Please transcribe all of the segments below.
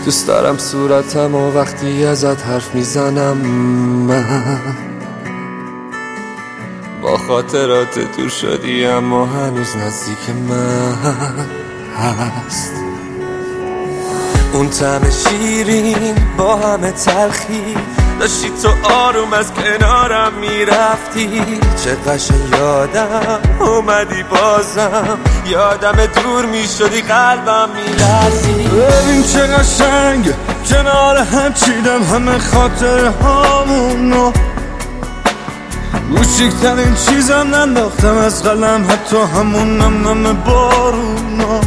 دوست دارم صورتم و وقتی ازت حرف میزنم من با خاطرات دور شدی اما هنوز نزدیک من هست. اون طعم شیرین با همه تلخی داشتی تو آروم از کنارم میرفتی، چه قشنگ یادم اومدی بازم، یادم دور میشدی قلبم میلرزی. ببین چه قشنگ کنار هم چیدم همه خاطر هامونو، کوچیکترین چیزم ننداختم از قلم حتی همون نم بارونا.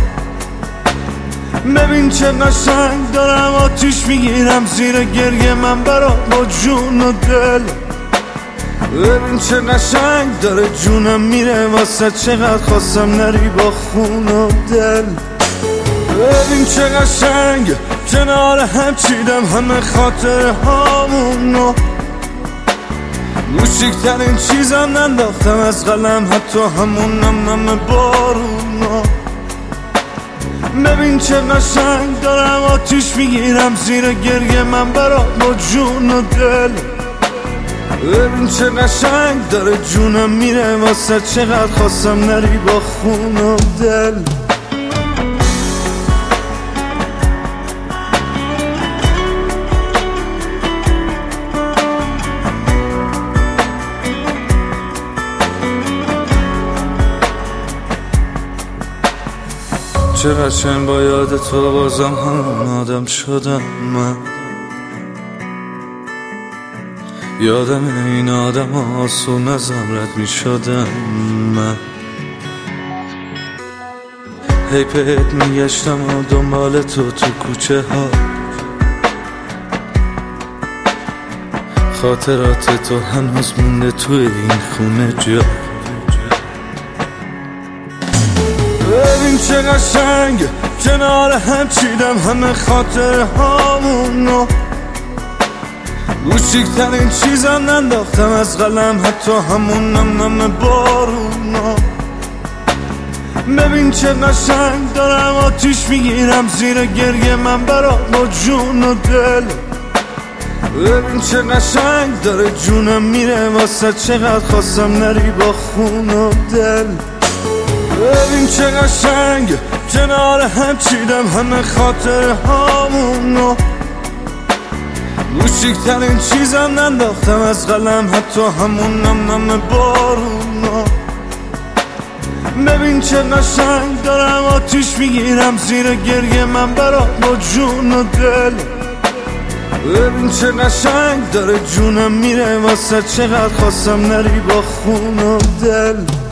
ببین چه قشنگ دارم آتیش میگیرم زیر گریه من برا با جون و دل. ببین چه قشنگ داره جونم میره واسه چقدر خواستم نری با خون و دل. ببین چه قشنگ کنار هم چیدم همه خاطر هامونو، کوچیکترین چیزم ننداختم از قلم حتی همون نم بارونا. ببین چه قشنگ دارم آتیش میگیرم زیر گریه من برا با جون و دل. ببین چه قشنگ داره جونم میره واسه چقدر خواستم نری با خون و دل. چه قشنگ با یاد تو بازم همون آدم شدم من، یادم این آدم آسون ازم رد می شدم من. هی پیت می گشتم و دنبال تو کوچه ها، خاطرات تو هنوز مونده توی این خونه جا. ببین چه قشنگ کنار هم چیدم همه خاطر هامونو، کوچیکترین چیزم ننداختم از قلم حتی همون نم بارونا. ببین چه قشنگ دارم آتیش میگیرم زیر گریه من برا با جون و دل. ببین چه قشنگ داره جونم میره واسه چقدر خواستم نری با خون و دل. ببین چه قشنگ کنار هم چیدم همه خاطر هامونو، کوچیکترین چیزم ننداختم از قلم حتی همون نم بارونا. ببین چه قشنگ دارم آتیش میگیرم زیر گریه من برا با جون و دل. ببین چه قشنگ داره جونم میره واسه چقدر خواستم نری با خون و دل.